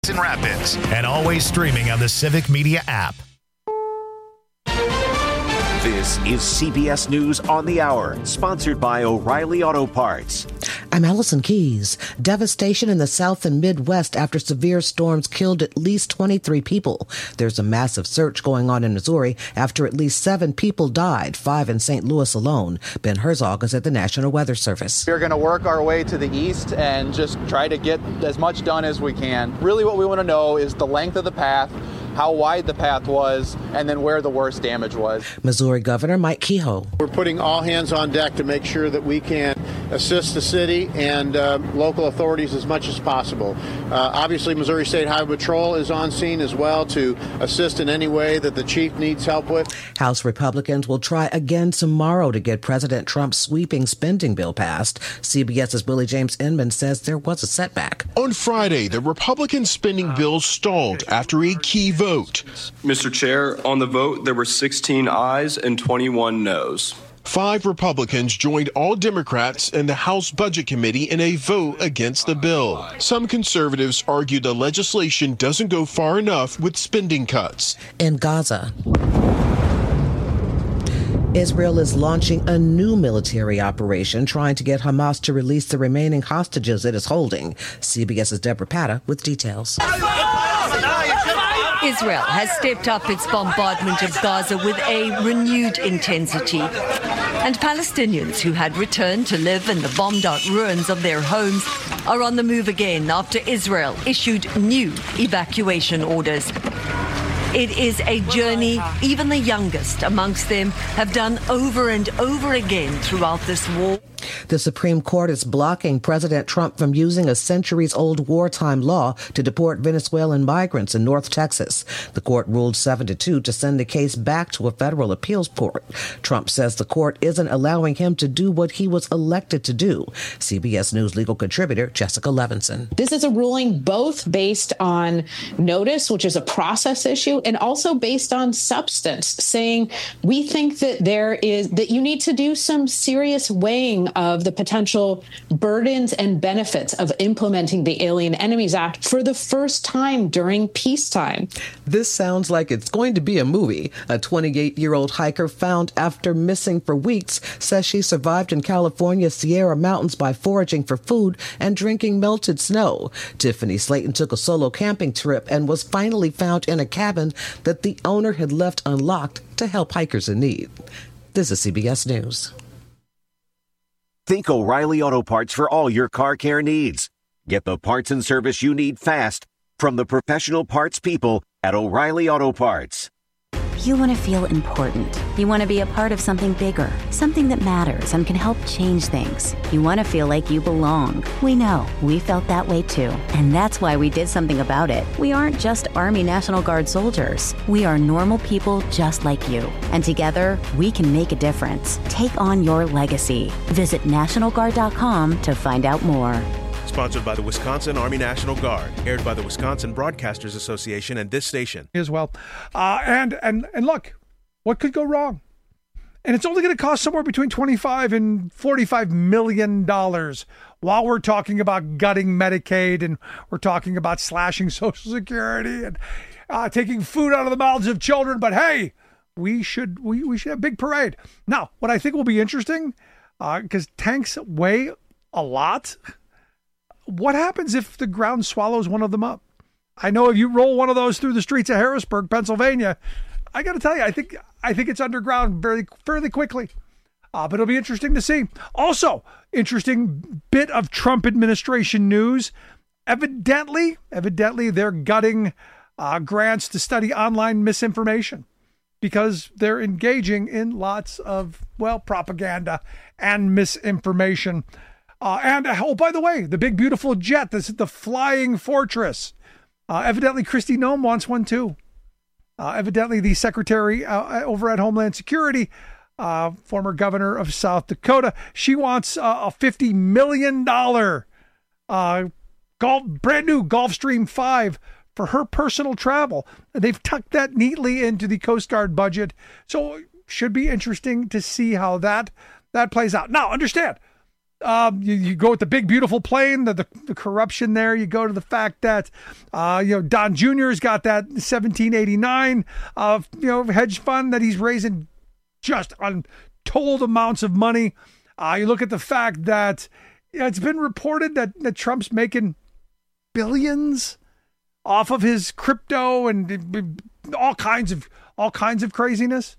Rapids, and always streaming on the Civic Media app. This is CBS News on the Hour, sponsored by O'Reilly Auto Parts. I'm Allison Keys. Devastation in the South and Midwest after severe storms killed at least 23 people. There's a massive search going on in Missouri after at least 7 people died, 5 in St. Louis alone. Ben Herzog is at the National Weather Service. We're going to work our way to the east and just try to get as much done as we can. Really what we want to know is the length of the path, how wide the path was, and then where the worst damage was. Missouri Governor Mike Kehoe. We're putting all hands on deck to make sure that we can assist the city and local authorities as much as possible. Obviously, Missouri State Highway Patrol is on scene as well to assist in any way that the chief needs help with. House Republicans will try again tomorrow to get President Trump's sweeping spending bill passed. CBS's Willie James Inman says there was a setback. On Friday, the Republican spending bill stalled after a key vote. Mr. Chair, on the vote, there were 16 ayes and 21 noes. 5 Republicans joined all Democrats in the House Budget Committee in a vote against the bill. Some conservatives argue the legislation doesn't go far enough with spending cuts. In Gaza, Israel is launching a new military operation trying to get Hamas to release the remaining hostages it is holding. CBS's Deborah Patta with details. Israel has stepped up its bombardment of Gaza with a renewed intensity. And Palestinians who had returned to live in the bombed-out ruins of their homes are on the move again after Israel issued new evacuation orders. It is a journey even the youngest amongst them have done over and over again throughout this war. The Supreme Court is blocking President Trump from using a centuries-old wartime law to deport Venezuelan migrants in North Texas. The court ruled 7-2 to send the case back to a federal appeals court. Trump says the court isn't allowing him to do what he was elected to do. CBS News legal contributor Jessica Levinson. This is a ruling both based on notice, which is a process issue, and also based on substance, saying we think that you need to do some serious weighing of the potential burdens and benefits of implementing the Alien Enemies Act for the first time during peacetime. This sounds like it's going to be a movie. A 28-year-old hiker found after missing for weeks says she survived in California's Sierra Mountains by foraging for food and drinking melted snow. Tiffany Slayton took a solo camping trip and was finally found in a cabin that the owner had left unlocked to help hikers in need. This is CBS News. Think O'Reilly Auto Parts for all your car care needs. Get the parts and service you need fast from the professional parts people at O'Reilly Auto Parts. You want to feel important. You want to be a part of something bigger, something that matters and can help change things. You want to feel like you belong. We know. We felt that way too. And that's why we did something about it. We aren't just Army National Guard soldiers. We are normal people just like you. And together, we can make a difference. Take on your legacy. Visit NationalGuard.com to find out more. Sponsored by the Wisconsin Army National Guard, aired by the Wisconsin Broadcasters Association and this station as well. And look, what could go wrong? And it's only going to cost somewhere between $25 and $45 million while we're talking about gutting Medicaid and we're talking about slashing Social Security and taking food out of the mouths of children. But hey, we should have a big parade. Now, what I think will be interesting, because tanks weigh a lot. What happens if the ground swallows one of them up? I know if you roll one of those through the streets of Harrisburg, Pennsylvania, I got to tell you, I think it's underground fairly quickly. But it'll be interesting to see. Also, interesting bit of Trump administration news. Evidently, they're gutting grants to study online misinformation because they're engaging in lots of, propaganda and misinformation. And by the way, the big, beautiful jet, the Flying Fortress. Evidently, Kristi Noem wants one, too. Evidently, the secretary over at Homeland Security, former governor of South Dakota, she wants a $50 million brand new Gulfstream 5 for her personal travel. They've tucked that neatly into the Coast Guard budget. So should be interesting to see how that plays out. Now, understand, You go with the big, beautiful plane, the corruption there. You go to the fact that, Don Jr.'s got that 1789, hedge fund that he's raising just untold amounts of money. You look at the fact that it's been reported that Trump's making billions off of his crypto and all kinds of craziness.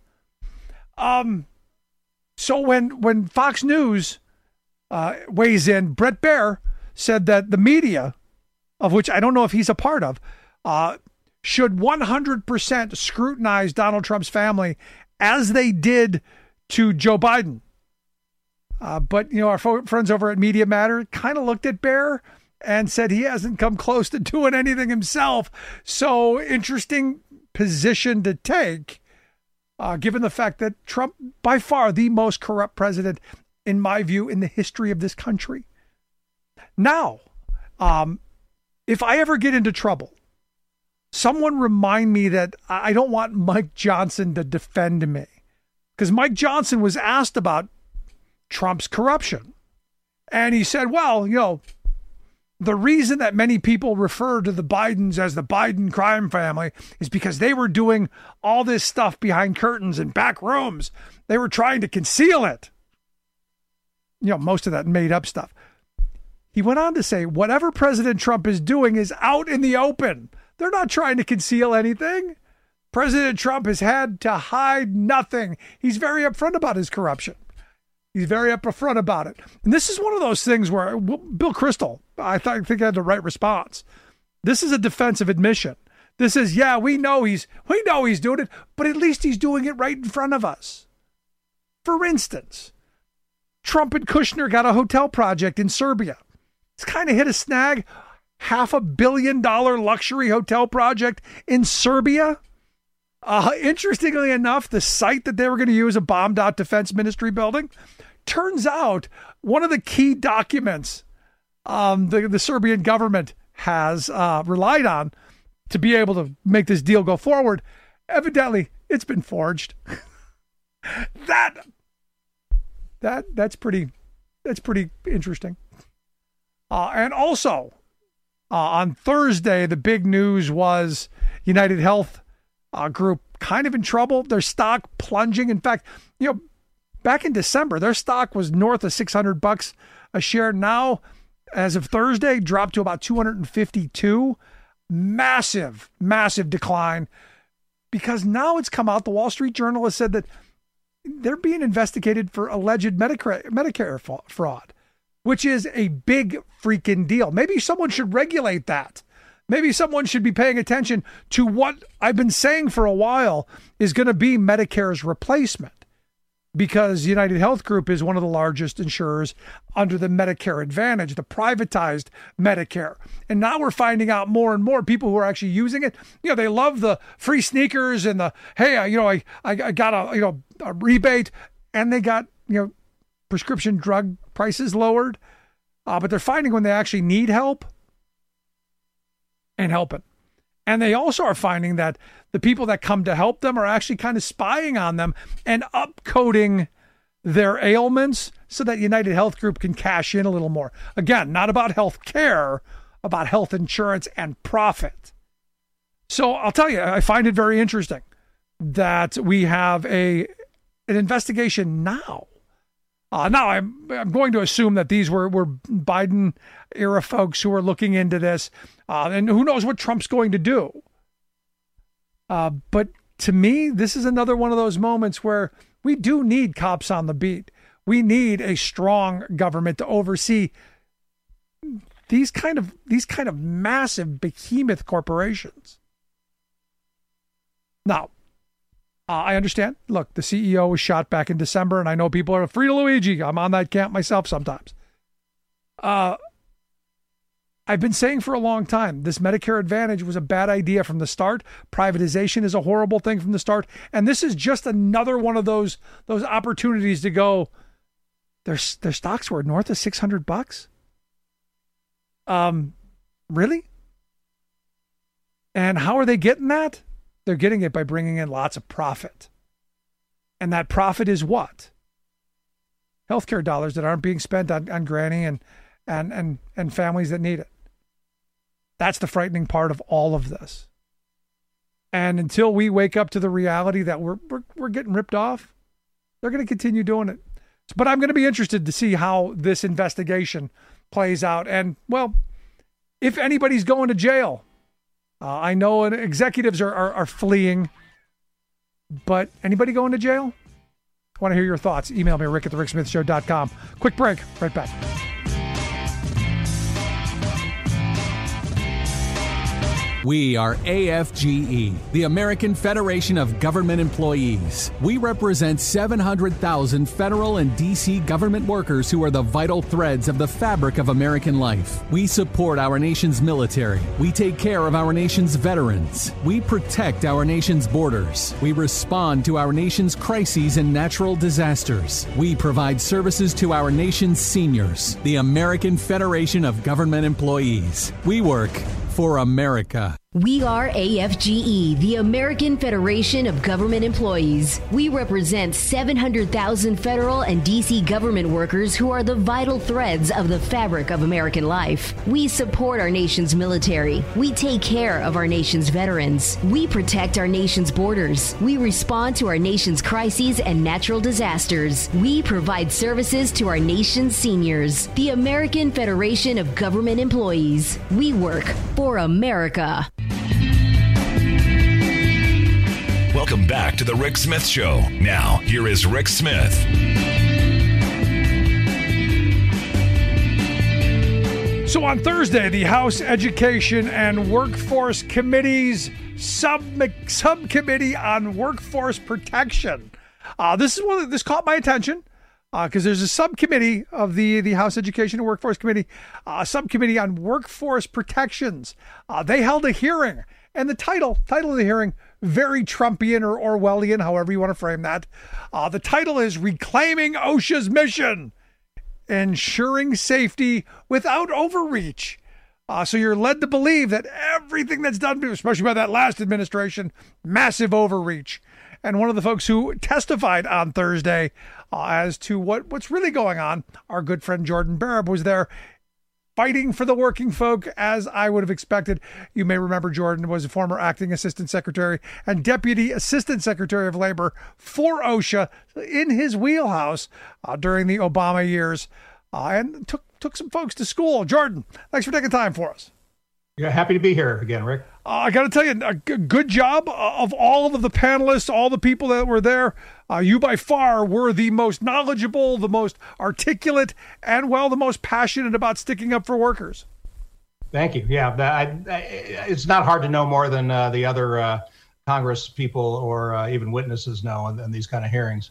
So when Fox News weighs in, Bret Baier said that the media, of which I don't know if he's a part of, should 100% scrutinize Donald Trump's family as they did to Joe Biden. But our friends over at Media Matter kind of looked at Baier and said he hasn't come close to doing anything himself. So interesting position to take, given the fact that Trump, by far the most corrupt president, in my view, in the history of this country. Now, if I ever get into trouble, someone remind me that I don't want Mike Johnson to defend me. Because Mike Johnson was asked about Trump's corruption. And he said, well, the reason that many people refer to the Bidens as the Biden crime family is because they were doing all this stuff behind curtains and back rooms. They were trying to conceal it. Most of that made up stuff. He went on to say, whatever President Trump is doing is out in the open. They're not trying to conceal anything. President Trump has had to hide nothing. He's very upfront about his corruption. He's very upfront about it. And this is one of those things where Bill Kristol, I think had the right response. This is a defensive admission. This is, we know he's doing it, but at least he's doing it right in front of us. For instance, Trump and Kushner got a hotel project in Serbia. It's kind of hit a snag. $500 million luxury hotel project in Serbia. Interestingly enough, the site that they were going to use, a bombed out defense ministry building, turns out one of the key documents the Serbian government has relied on to be able to make this deal go forward. Evidently, it's been forged. That's pretty interesting. And also, on Thursday, the big news was United Health Group kind of in trouble. Their stock plunging. In fact, back in December, their stock was north of $600 a share. Now, as of Thursday, dropped to about 252. Massive decline. Because now it's come out, the Wall Street Journal has said that they're being investigated for alleged Medicare fraud, which is a big freaking deal. Maybe someone should regulate that. Maybe someone should be paying attention to what I've been saying for a while is going to be Medicare's replacement, because United Health Group is one of the largest insurers under the Medicare Advantage, the privatized Medicare. And now we're finding out more and more people who are actually using it. They love the free sneakers and the, hey, I got a rebate, and they got, prescription drug prices lowered. But they're finding when they actually need help and helping. And they also are finding that the people that come to help them are actually kind of spying on them and upcoding their ailments so that United Health Group can cash in a little more. Again, not about health care, about health insurance and profit. So I'll tell you, I find it very interesting that we have an investigation now. Now, I'm going to assume that these were Biden era folks who are looking into this, and who knows what Trump's going to do. But to me, this is another one of those moments where we do need cops on the beat. We need a strong government to oversee these kind of massive behemoth corporations. Now, I understand. Look, the CEO was shot back in December, and I know people are free to Luigi. I'm on that camp myself sometimes. I've been saying for a long time, this Medicare Advantage was a bad idea from the start. Privatization is a horrible thing from the start. And this is just another one of those opportunities to go, their stocks were north of $600. Really? And how are they getting that? They're getting it by bringing in lots of profit. And that profit is what? healthcare dollars that aren't being spent on Granny and families that need it. That's the frightening part of all of this. And until we wake up to the reality that we're getting ripped off, they're going to continue doing it. But I'm going to be interested to see how this investigation plays out. And, well, if anybody's going to jail, I know executives are fleeing, but anybody going to jail? I want to hear your thoughts. Email me, rick@thericksmithshow.com. Quick break. Right back. We are AFGE, the American Federation of Government Employees. We represent 700,000 federal and D.C. government workers who are the vital threads of the fabric of American life. We support our nation's military. We take care of our nation's veterans. We protect our nation's borders. We respond to our nation's crises and natural disasters. We provide services to our nation's seniors. The American Federation of Government Employees. We work for America. We are AFGE, the American Federation of Government Employees. We represent 700,000 federal and D.C. government workers who are the vital threads of the fabric of American life. We support our nation's military. We take care of our nation's veterans. We protect our nation's borders. We respond to our nation's crises and natural disasters. We provide services to our nation's seniors. The American Federation of Government Employees. We work for America. Welcome back to the Rick Smith Show. Now, here is Rick Smith. So on Thursday, the House Education and Workforce Committee's subcommittee on workforce protection. This caught my attention because there's a subcommittee of the House Education and Workforce Committee, subcommittee on workforce protections. They held a hearing, and the title of the hearing, very Trumpian or Orwellian, however you want to frame that. The title is Reclaiming OSHA's Mission, Ensuring Safety Without Overreach. So you're led to believe that everything that's done, especially by that last administration, massive overreach. And one of the folks who testified on Thursday as to what's really going on, our good friend Jordan Barab was there fighting for the working folk, as I would have expected. You may remember Jordan was a former acting assistant secretary and deputy assistant secretary of labor for OSHA in his wheelhouse during the Obama years, and took some folks to school. Jordan, thanks for taking time for us. Yeah, happy to be here again, Rick. I got to tell you, a good job of all of the panelists, all the people that were there. You by far were the most knowledgeable, the most articulate, and, well, the most passionate about sticking up for workers. Thank you. Yeah, it's not hard to know more than the other Congress people or even witnesses know in these kind of hearings.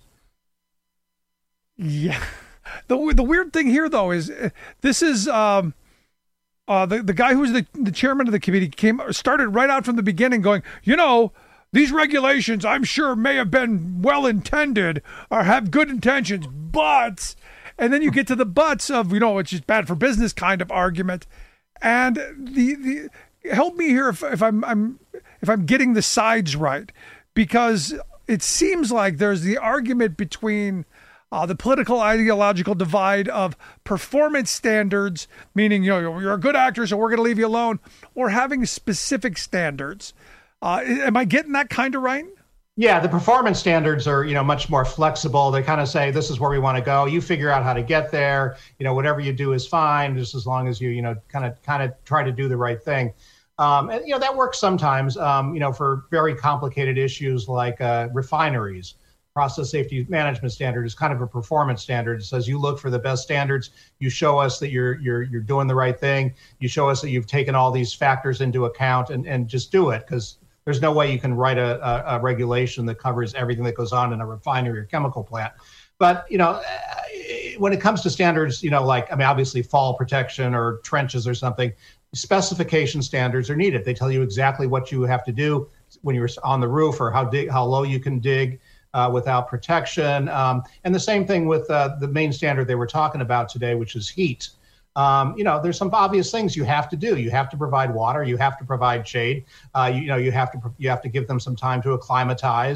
Yeah. The weird thing here, though, is this is... the guy who was the chairman of the committee started right out from the beginning going, these regulations, I'm sure, may have been well-intended or have good intentions, but, and then you get to the buts of, it's just bad for business kind of argument. And the help me here if I'm getting the sides right, because it seems like there's the argument between the political ideological divide of performance standards, meaning, you're a good actor, so we're going to leave you alone, or having specific standards. Am I getting that kind of right? Yeah, the performance standards are, much more flexible. They kind of say, this is where we want to go. You figure out how to get there. Whatever you do is fine, just as long as you, kind of try to do the right thing. And, that works sometimes, for very complicated issues like refineries. Process safety management standard is kind of a performance standard. It says you look for the best standards. You show us that you're doing the right thing. You show us that you've taken all these factors into account and just do it, because there's no way you can write a regulation that covers everything that goes on in a refinery or chemical plant. But, when it comes to standards, obviously fall protection or trenches or something, specification standards are needed. They tell you exactly what you have to do when you're on the roof or how low you can dig. Without protection. And the same thing with the main standard they were talking about today, which is heat. There's some obvious things you have to do. You have to provide water. You have to provide shade. You have to give them some time to acclimatize.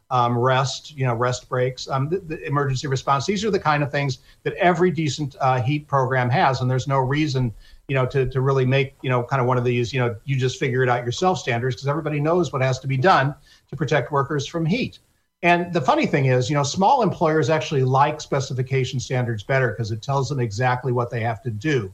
rest breaks, the emergency response. These are the kind of things that every decent heat program has, and there's no reason, to really make, kind of one of these, you just figure it out yourself standards, because everybody knows what has to be done to protect workers from heat. And the funny thing is, small employers actually like specification standards better because it tells them exactly what they have to do.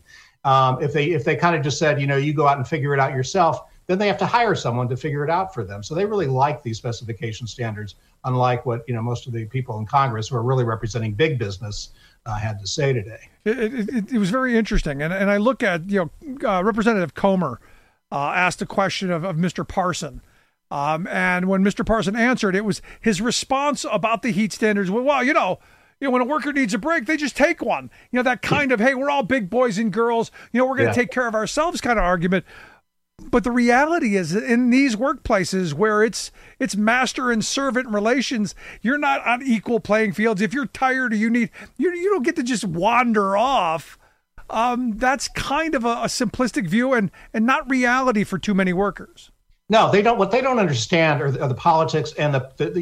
If they kind of just said, you go out and figure it out yourself, then they have to hire someone to figure it out for them. So they really like these specification standards, unlike what most of the people in Congress who are really representing big business had to say today. It was very interesting, and I look at Representative Comer asked a question of Mr. Parson. And when Mr. Parson answered, it was his response about the heat standards. Well, when a worker needs a break, they just take one. That kind of, hey, we're all big boys and girls. We're going to take care of ourselves kind of argument. But the reality is, in these workplaces where it's master and servant relations, you're not on equal playing fields. If you're tired or you don't get to just wander off. That's kind of a simplistic view and not reality for too many workers. No, they don't. What they don't understand are the politics and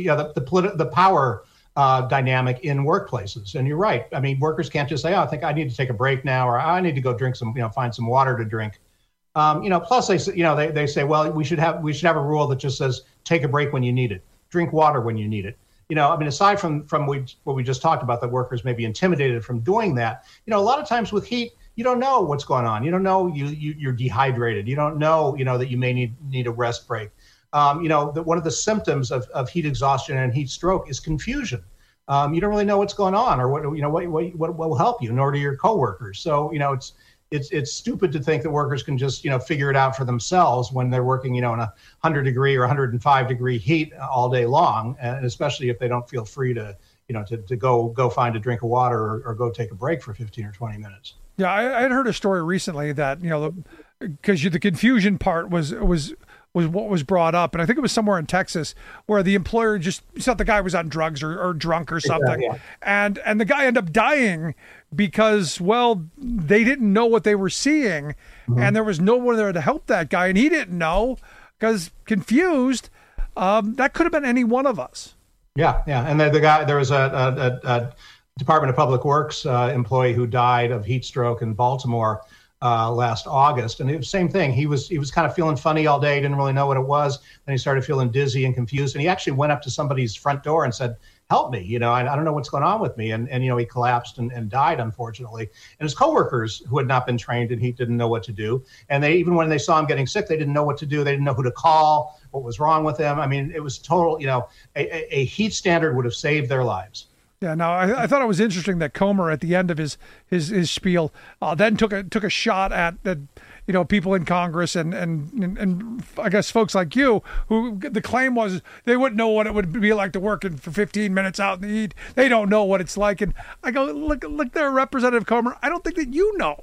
the power dynamic in workplaces. And you're right. I mean, workers can't just say, "Oh, I think I need to take a break now," or "I need to go drink some, find some water to drink." Plus they say, well, we should have a rule that just says take a break when you need it, drink water when you need it. Aside from what we just talked about, that workers may be intimidated from doing that. A lot of times with heat, you don't know what's going on. You don't know you're dehydrated. You don't know, that you may need a rest break. That one of the symptoms of heat exhaustion and heat stroke is confusion. You don't really know what's going on or what will help you, nor do your coworkers. So, it's stupid to think that workers can just, figure it out for themselves when they're working, in 100 degree or 105 degree heat all day long, and especially if they don't feel free to go find a drink of water or go take a break for 15 or 20 minutes. Yeah, I had heard a story recently that, because the confusion part was what was brought up. And I think it was somewhere in Texas where the employer just thought the guy was on drugs or drunk or something. Yeah. And the guy ended up dying because, well, they didn't know what they were seeing. Mm-hmm. And there was no one there to help that guy. And he didn't know because confused. That could have been any one of us. Yeah. Yeah. And the guy, there was a Department of Public Works employee who died of heat stroke in Baltimore last August. And it was the same thing. He was kind of feeling funny all day, didn't really know what it was. Then he started feeling dizzy and confused. And he actually went up to somebody's front door and said, "Help me, I don't know what's going on with me." And he collapsed and died, unfortunately. And his coworkers who had not been trained in heat didn't know what to do. And they, even when they saw him getting sick, they didn't know what to do. They didn't know who to call, what was wrong with him. I mean, it was total, a heat standard would have saved their lives. Yeah, no, I thought it was interesting that Comer at the end of his spiel then took a shot at people in Congress and I guess folks like you, who the claim was they wouldn't know what it would be like to work for 15 minutes out in the heat. They don't know what it's like. And I go, look there, Representative Comer. I don't think that you know.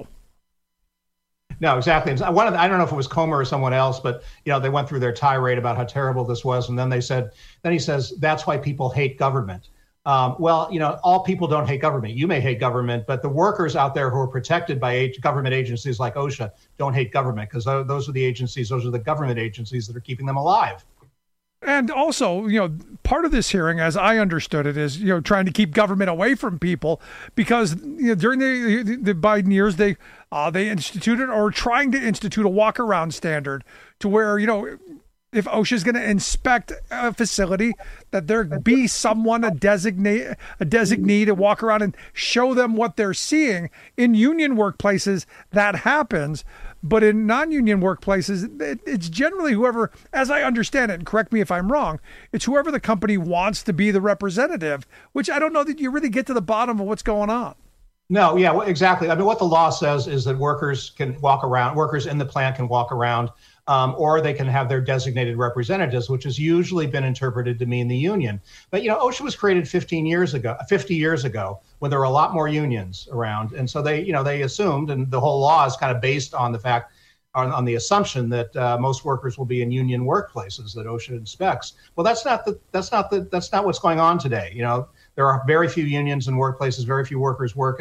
No, exactly. I don't know if it was Comer or someone else, but they went through their tirade about how terrible this was, and then he says that's why people hate government. Well, all people don't hate government. You may hate government, but the workers out there who are protected by government agencies like OSHA don't hate government, because those are the government agencies that are keeping them alive. And also, part of this hearing, as I understood it, is, trying to keep government away from people, because during the Biden years, they instituted or trying to institute a walk-around standard to where, if OSHA is going to inspect a facility, that there be someone, a designee to walk around and show them what they're seeing. In union workplaces, that happens. But in non-union workplaces, it's generally whoever, as I understand it, and correct me if I'm wrong, it's whoever the company wants to be the representative, which I don't know that you really get to the bottom of what's going on. No, yeah, exactly. I mean, what the law says is that workers in the plant can walk around, or they can have their designated representatives, which has usually been interpreted to mean the union. But, OSHA was created 50 years ago, when there were a lot more unions around. And so they assumed, and the whole law is kind of based on the fact, on the assumption that most workers will be in union workplaces that OSHA inspects. Well, that's not what's going on today. There are very few unions in workplaces, very few workers work in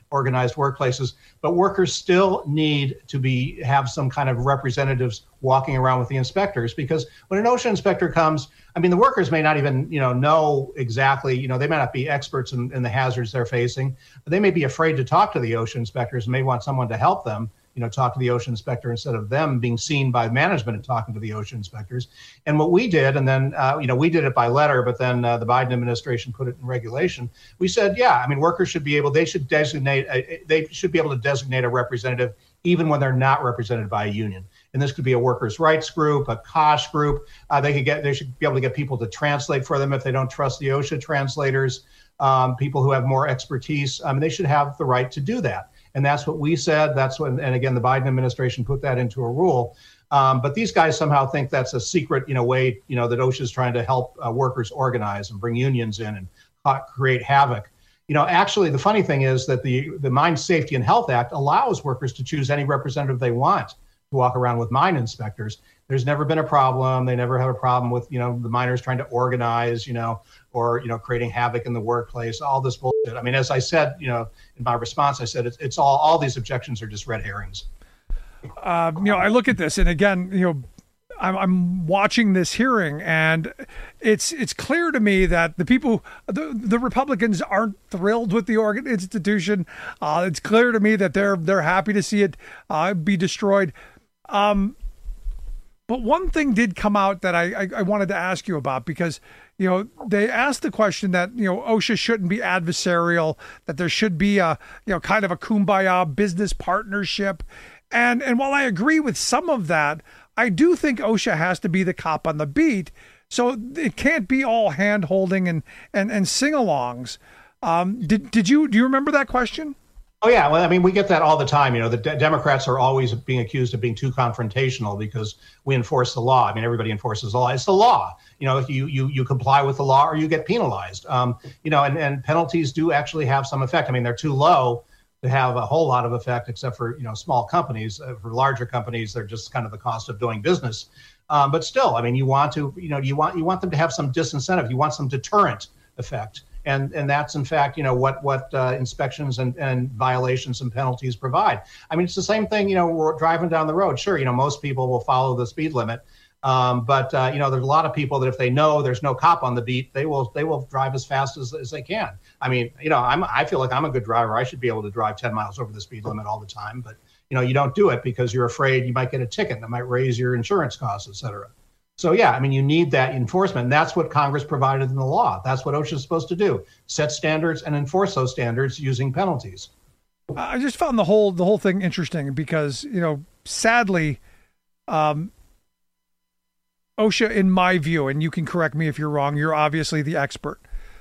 organized workplaces. But workers still need to have some kind of representatives walking around with the inspectors, because when an OSHA inspector comes, I mean, the workers may not even, know exactly, they may not be experts in the hazards they're facing, but they may be afraid to talk to the OSHA inspectors and may want someone to help them, talk to the OSHA inspector instead of them being seen by management and talking to the OSHA inspectors. And what we did, and then, we did it by letter, but then the Biden administration put it in regulation. We said, workers should be able, they should be able to designate a representative even when they're not represented by a union. And this could be a workers' rights group, a COSH group. They should be able to get people to translate for them if they don't trust the OSHA translators, people who have more expertise. They should have the right to do that. And that's what we said. And again, the Biden administration put that into a rule. But these guys somehow think that's a secret, way, that OSHA is trying to help workers organize and bring unions in and create havoc. Actually, the funny thing is that the Mine Safety and Health Act allows workers to choose any representative they want to walk around with mine inspectors. There's never been a problem. They never have a problem with, the miners trying to organize, or, creating havoc in the workplace, all this bullshit. I mean, as I said, in my response, I said, it's all these objections are just red herrings. I look at this, and again, I'm watching this hearing, and it's clear to me that the people, the Republicans aren't thrilled with the institution. It's clear to me that they're happy to see it be destroyed. But one thing did come out that I wanted to ask you about, because, they asked the question that, OSHA shouldn't be adversarial, that there should be a, kind of a kumbaya business partnership. And while I agree with some of that, I do think OSHA has to be the cop on the beat. So it can't be all hand holding and sing-alongs. Do you remember that question? Oh, yeah. Well, we get that all the time. The Democrats are always being accused of being too confrontational because we enforce the law. Everybody enforces the law. It's the law. You comply with the law or you get penalized. And penalties do actually have some effect. They're too low to have a whole lot of effect, except for, small companies. For larger companies, they're just kind of the cost of doing business. But still, you want them to have some disincentive. You want some deterrent effect. And that's, in fact, what inspections and violations and penalties provide. It's the same thing, we're driving down the road. Sure, most people will follow the speed limit. But there's a lot of people that if they know there's no cop on the beat, they will drive as fast as they can. I feel like I'm a good driver. I should be able to drive 10 miles over the speed limit all the time. But, you don't do it because you're afraid you might get a ticket that might raise your insurance costs, et cetera. So, you need that enforcement. And that's what Congress provided in the law. That's what OSHA is supposed to do, set standards and enforce those standards using penalties. I just found the whole thing interesting because, sadly, OSHA, in my view, and you can correct me if you're wrong, you're obviously the expert,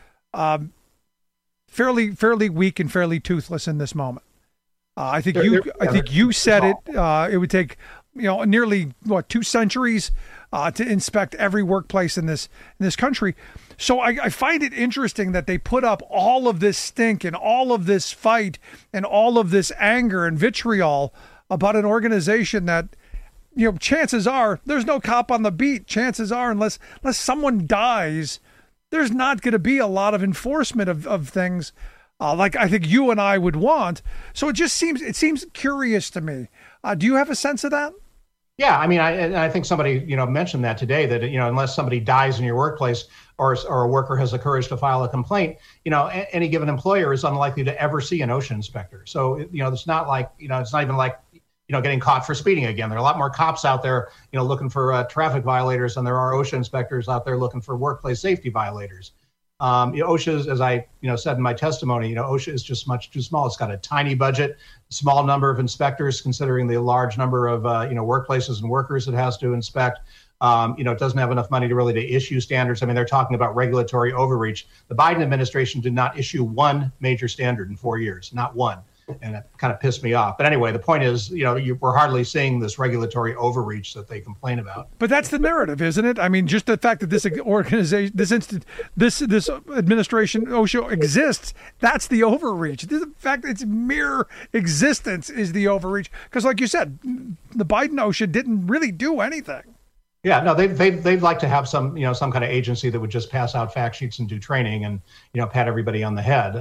fairly weak and fairly toothless in this moment. I think you said it. It would take nearly 2 centuries to inspect every workplace in this country. So I find it interesting that they put up all of this stink and all of this fight and all of this anger and vitriol about an organization that, chances are there's no cop on the beat. Chances are, unless someone dies, there's not going to be a lot of enforcement of things like I think you and I would want. So it seems curious to me. Do you have a sense of that? Yeah, I think somebody, mentioned that today, that, unless somebody dies in your workplace or a worker has the courage to file a complaint, any given employer is unlikely to ever see an OSHA inspector. So, it's not like, it's not even like, getting caught for speeding again. There are a lot more cops out there, looking for traffic violators than there are OSHA inspectors out there looking for workplace safety violators. OSHA, as I said in my testimony, OSHA is just much too small. It's got a tiny budget, small number of inspectors, considering the large number of workplaces and workers it has to inspect. It doesn't have enough money to issue standards. They're talking about regulatory overreach. The Biden administration did not issue one major standard in 4 years, not one. And it kind of pissed me off. But anyway, the point is, we're hardly seeing this regulatory overreach that they complain about. But that's the narrative, isn't it? Just the fact that this organization, this administration, OSHA exists, that's the overreach. The fact that its mere existence is the overreach. Because like you said, the Biden OSHA didn't really do anything. Yeah, no, they'd like to have some kind of agency that would just pass out fact sheets and do training and pat everybody on the head.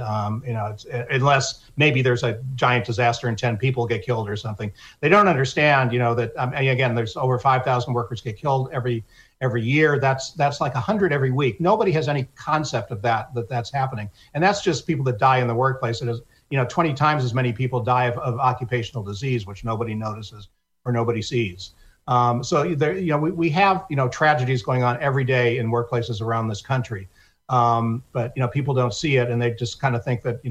Unless maybe there's a giant disaster and 10 people get killed or something. They don't understand that again, there's over 5,000 workers get killed every year. That's like 100 every week. Nobody has any concept of that's happening, and that's just people that die in the workplace. It is 20 times as many people die of occupational disease, which nobody notices or nobody sees. So there, we have tragedies going on every day in workplaces around this country, but people don't see it, and they just kind of think that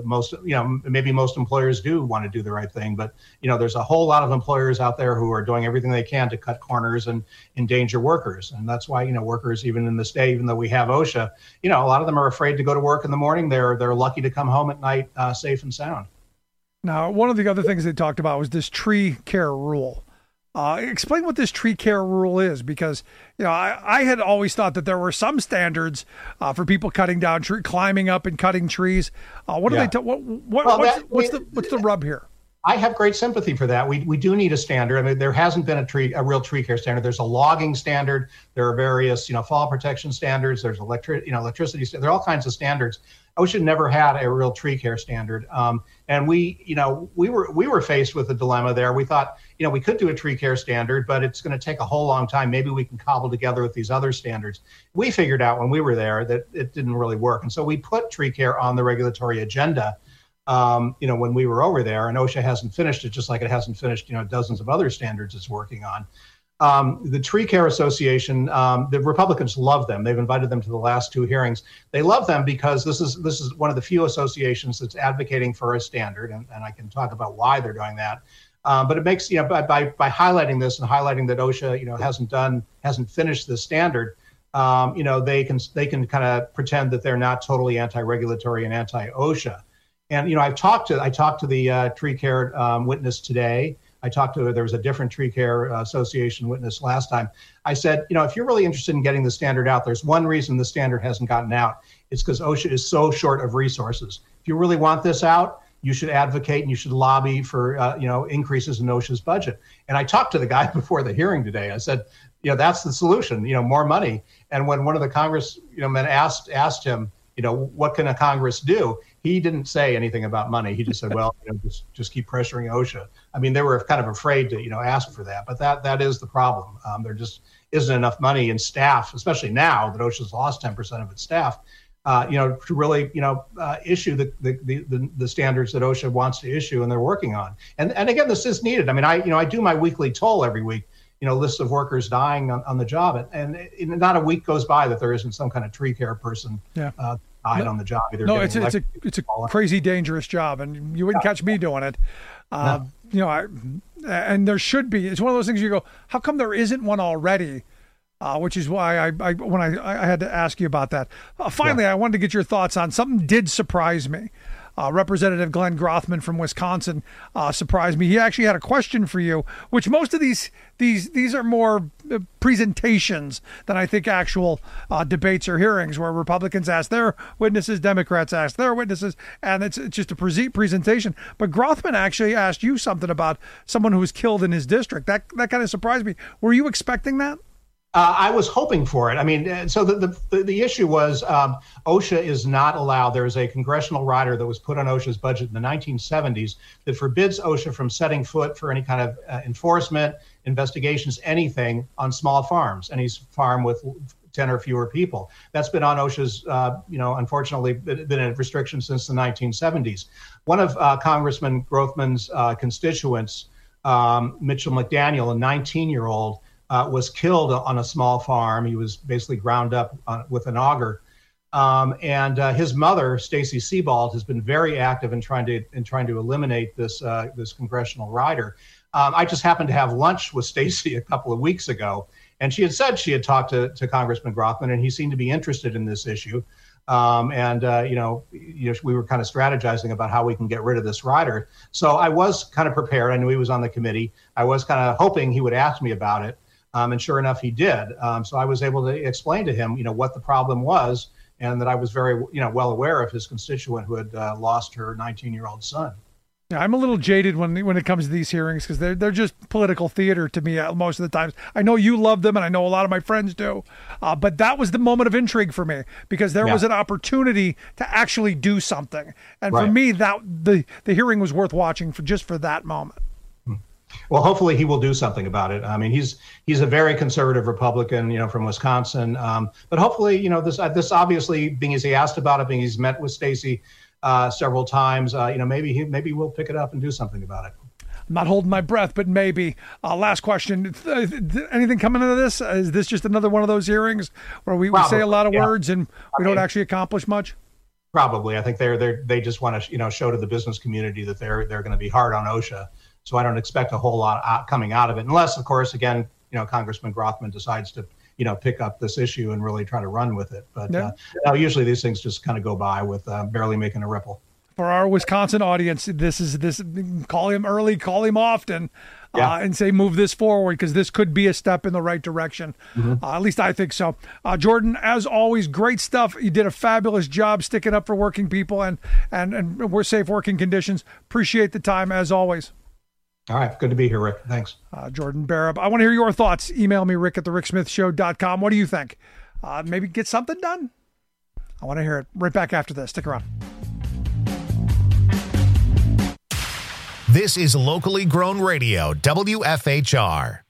maybe most employers do want to do the right thing, but there's a whole lot of employers out there who are doing everything they can to cut corners and endanger workers, and that's why workers, even in this day, even though we have OSHA, a lot of them are afraid to go to work in the morning. They're lucky to come home at night safe and sound. Now, one of the other things they talked about was this tree care rule. Explain what this tree care rule is, because I had always thought that there were some standards for people cutting down climbing up and cutting trees. What do they? What's the rub here? I have great sympathy for that. We do need a standard. I mean, there hasn't been a real tree care standard. There's a logging standard. There are various fall protection standards. There's electricity. There are all kinds of standards. OSHA never had a real tree care standard, and we were faced with a dilemma there. We thought we could do a tree care standard, but it's going to take a whole long time. Maybe we can cobble together with these other standards. We figured out when we were there that it didn't really work, and so we put tree care on the regulatory agenda. When we were over there, and OSHA hasn't finished it, just like it hasn't finished dozens of other standards it's working on. The Tree Care Association, the Republicans love them. They've invited them to the last two hearings. They love them because this is one of the few associations that's advocating for a standard, and I can talk about why they're doing that. But it makes by highlighting this and highlighting that OSHA hasn't finished this standard, they can kind of pretend that they're not totally anti-regulatory and anti-OSHA. And I talked to the tree care witness today. There was a different tree care association witness last time. I said, if you're really interested in getting the standard out, there's one reason the standard hasn't gotten out. It's because OSHA is so short of resources. If you really want this out, you should advocate and you should lobby for increases in OSHA's budget. And I talked to the guy before the hearing today. I said, that's the solution, more money. And when one of the congressmen asked him, what can a Congress do? He didn't say anything about money. He just said, well, just keep pressuring OSHA. I mean, they were kind of afraid to, ask for that. But that is the problem. There just isn't enough money in staff, especially now that OSHA's lost 10% of its staff, to really, issue the standards that OSHA wants to issue and they're working on. And again, this is needed. I mean, I do my weekly toll every week. Lists of workers dying on the job, and not a week goes by that there isn't some kind of tree care person died on the job. No, it's a crazy dangerous job, and you wouldn't catch me doing it. And there should be. It's one of those things you go, how come there isn't one already? Which is why I had to ask you about that. Finally, I wanted to get your thoughts on something did surprise me. Representative Glenn Grothman from Wisconsin surprised me. He actually had a question for you, which most of these are more presentations than I think actual debates or hearings, where Republicans ask their witnesses, Democrats ask their witnesses, and it's just a presentation. But Grothman actually asked you something about someone who was killed in his district. That kind of surprised me. Were you expecting that? I was hoping for it. I mean, so the issue was OSHA is not allowed. There is a congressional rider that was put on OSHA's budget in the 1970s that forbids OSHA from setting foot for any kind of enforcement, investigations, anything on small farms, any farm with 10 or fewer people. That's been on OSHA's, unfortunately, been a restriction since the 1970s. One of Congressman Grothman's constituents, Mitchell McDaniel, a 19-year-old, was killed on a small farm. He was basically ground up with an auger. And his mother, Stacy Sebald, has been very active in trying to eliminate this congressional rider. I just happened to have lunch with Stacy a couple of weeks ago, and she had said she had talked to Congressman Grothman, and he seemed to be interested in this issue. We were kind of strategizing about how we can get rid of this rider. So I was kind of prepared. I knew he was on the committee. I was kind of hoping he would ask me about it. And sure enough, he did. So I was able to explain to him, what the problem was, and that I was very, well aware of his constituent who had lost her 19-year-old son. Yeah, I'm a little jaded when it comes to these hearings because they're just political theater to me most of the times. I know you love them, and I know a lot of my friends do, but that was the moment of intrigue for me because there was an opportunity to actually do something, and for me, that the hearing was worth watching for that moment. Well, hopefully he will do something about it. I mean, he's a very conservative Republican, from Wisconsin, but hopefully, this obviously being as he asked about it, being he's met with Stacey several times, maybe we'll pick it up and do something about it. I'm not holding my breath, but maybe. Last question. Anything coming into this? Is this just another one of those hearings where we say a lot of words and we don't actually accomplish much? Probably. I think they just want to, show to the business community that they're going to be hard on OSHA. So I don't expect a whole lot coming out of it, unless, of course, again, Congressman Grothman decides to, pick up this issue and really try to run with it. But usually these things just kind of go by with barely making a ripple. For our Wisconsin audience, this call him early, call him often, and say move this forward because this could be a step in the right direction. At least I think so. Jordan, as always, great stuff. You did a fabulous job sticking up for working people and we're safe working conditions. Appreciate the time as always. All right. Good to be here, Rick. Thanks. Jordan Barab. I want to hear your thoughts. Email me, rick@thericksmithshow.com. What do you think? Maybe get something done? I want to hear it. Right back after this. Stick around. This is locally grown radio, WFHR.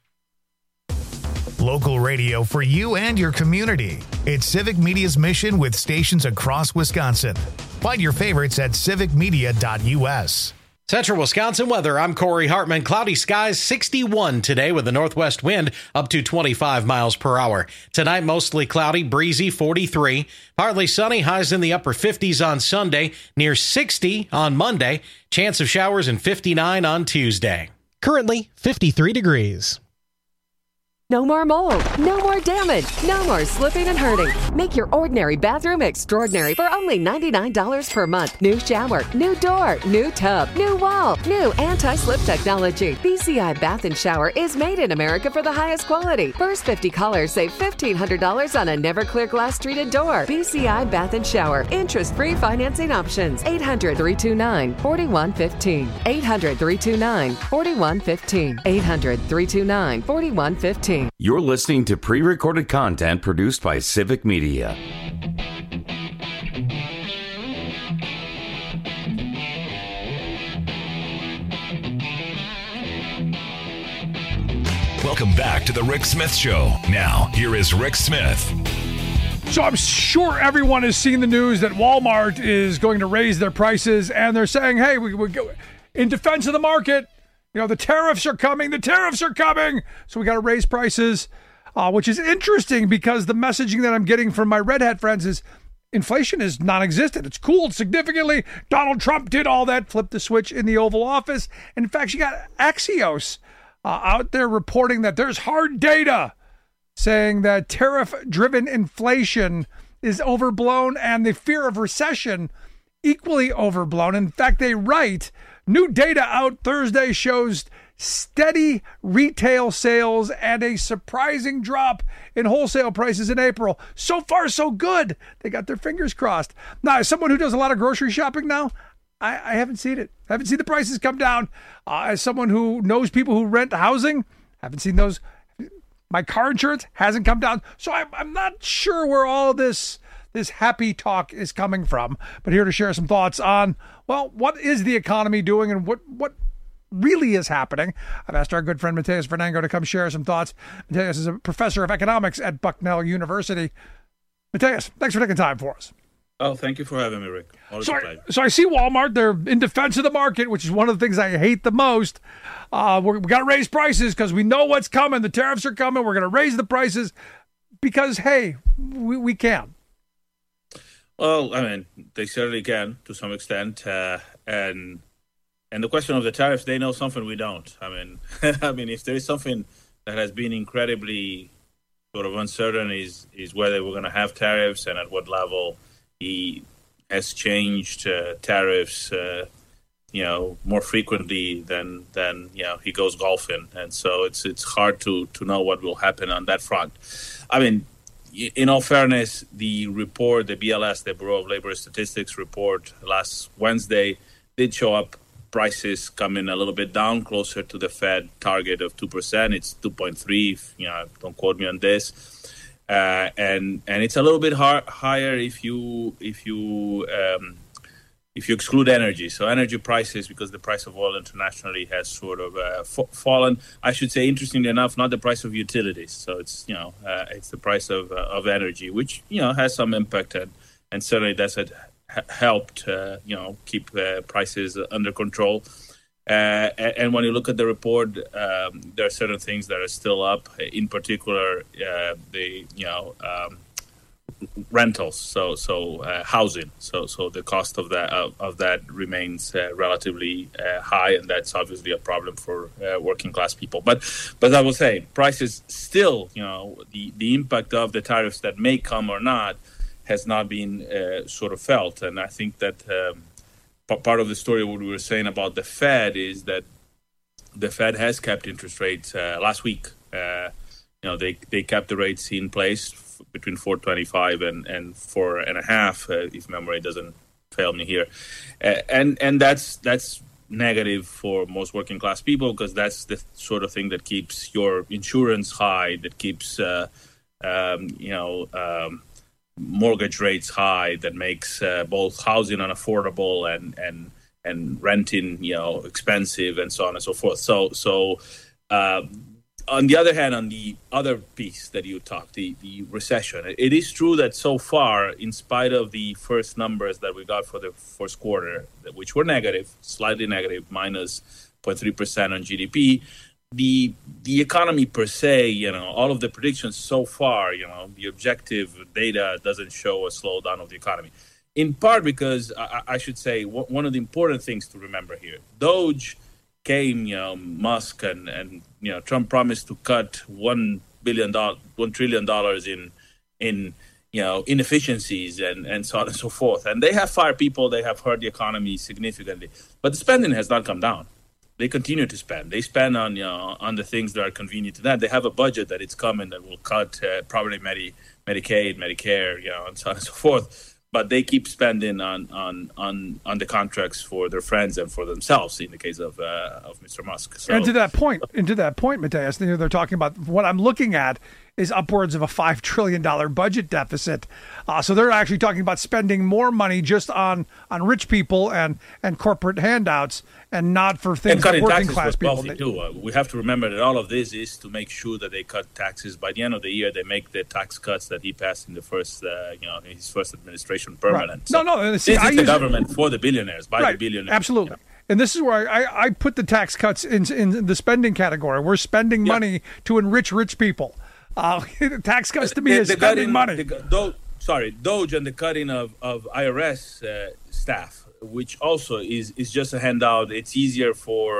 Local radio for you and your community. It's Civic Media's mission with stations across Wisconsin. Find your favorites at civicmedia.us. Central Wisconsin weather. I'm Corey Hartman. Cloudy skies, 61 today with a northwest wind up to 25 miles per hour. Tonight, mostly cloudy, breezy, 43. Partly sunny, highs in the upper 50s on Sunday, near 60 on Monday. Chance of showers and 59 on Tuesday. Currently, 53 degrees. No more mold, no more damage, no more slipping and hurting. Make your ordinary bathroom extraordinary for only $99 per month. New shower, new door, new tub, new wall, new anti-slip technology. BCI Bath and Shower is made in America for the highest quality. First 50 callers save $1,500 on a never clear glass treated door. BCI Bath and Shower. Interest-free financing options. 800-329-4115. 800-329-4115. 800-329-4115. You're listening to pre-recorded content produced by Civic Media. Welcome back to the Rick Smith Show. Now, here is Rick Smith. So I'm sure everyone has seen the news that Walmart is going to raise their prices, and they're saying, hey, we go in defense of the market. The tariffs are coming. So we got to raise prices, which is interesting because the messaging that I'm getting from my Red Hat friends is inflation is non-existent. It's cooled significantly. Donald Trump did all that, flipped the switch in the Oval Office. And in fact, you got Axios out there reporting that there's hard data saying that tariff-driven inflation is overblown and the fear of recession equally overblown. In fact, they write, new data out Thursday shows steady retail sales and a surprising drop in wholesale prices in April. So far, so good. They got their fingers crossed. Now, as someone who does a lot of grocery shopping now, I haven't seen it. I haven't seen the prices come down. As someone who knows people who rent housing, haven't seen those. My car insurance hasn't come down. So I'm not sure where all this happy talk is coming from, but here to share some thoughts on, well, what is the economy doing and what really is happening. I've asked our good friend Mateus Fernango to come share some thoughts. Mateus is a professor of economics at Bucknell University. Mateus, thanks for taking time for us. Oh, thank you for having me, Rick. So I see Walmart, they're in defense of the market, which is one of the things I hate the most. We got to raise prices because we know what's coming. The tariffs are coming. We're going to raise the prices because, hey, we can. Well, I mean, they certainly can to some extent. And the question of the tariffs, they know something we don't. I mean, if there is something that has been incredibly sort of uncertain is whether we're going to have tariffs and at what level. He has changed tariffs, more frequently than he goes golfing, and so it's hard to know what will happen on that front. I mean, in all fairness, the report, the BLS, the Bureau of Labor Statistics report last Wednesday, did show up prices coming a little bit down, closer to the Fed target of 2%. It's 2.3. Don't quote me on this. And it's a little bit higher if you exclude energy. So energy prices, because the price of oil internationally has sort of fallen. I should say, interestingly enough, not the price of utilities. So it's it's the price of energy, which has some impact, and certainly that's helped keep prices under control. And when you look at the report, there are certain things that are still up. In particular, rentals, so housing. So the cost of that remains relatively high, and that's obviously a problem for working class people. But I will say, prices still, the impact of the tariffs that may come or not has not been sort of felt. And I think that part of the story, what we were saying about the Fed, is that the Fed has kept interest rates last week. They kept the rates in place between 4.25 and 4.5, if memory doesn't fail me here, and that's negative for most working class people, because that's the sort of thing that keeps your insurance high, that keeps mortgage rates high, that makes both housing unaffordable and renting expensive, and so on and so forth. So on the other hand, on the other piece that you talked, the recession, it is true that so far, in spite of the first numbers that we got for the first quarter, which were negative, slightly negative, minus 0.3% on GDP, the economy per se, all of the predictions so far, the objective data doesn't show a slowdown of the economy. In part because, I should say, one of the important things to remember here, DOGE came, Musk and Trump promised to cut $1 trillion in inefficiencies and so on and so forth. And they have fired people. They have hurt the economy significantly. But the spending has not come down. They continue to spend. They spend on the things that are convenient to them. They have a budget that it's coming that will cut probably Medicaid, Medicare, and so on and so forth. But they keep spending on the contracts for their friends and for themselves. In the case of Mr. Musk. So, and to that point, Mateus, they're talking about what I'm looking at is upwards of a $5 trillion budget deficit. So they're actually talking about spending more money just on rich people and corporate handouts, and not for things that working class people need. We have to remember that all of this is to make sure that they cut taxes. By the end of the year, they make the tax cuts that he passed in the first, his first administration permanent. Right. So no. This is the government for the billionaires, by the billionaires. Absolutely. And this is where I put the tax cuts in the spending category. We're spending money to enrich rich people. Tax cuts to me is spending money. DOGE and the cutting of IRS staff, which also is just a handout. It's easier